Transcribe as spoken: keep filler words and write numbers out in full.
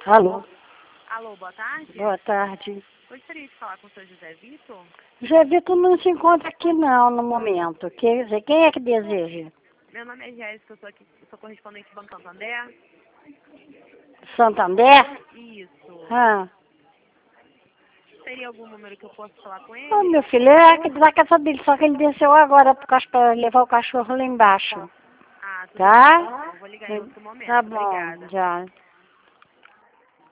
Alô? Alô, boa tarde. Boa tarde. Gostaria de falar com o senhor José Vitor? José Vitor não se encontra aqui não, no momento. Quer dizer, quem é que deseja? Meu nome é Jéssica, eu sou aqui, eu sou correspondente do Banco Santander. Santander? Isso. Ah. Teria algum número que eu possa falar com Ô, ele? meu filho, é aqui da casa dele, só que ele desceu agora para levar o cachorro lá embaixo. Ah, tudo Tá? bem. Eu vou ligar em outro momento. Tá bom, Obrigada. já.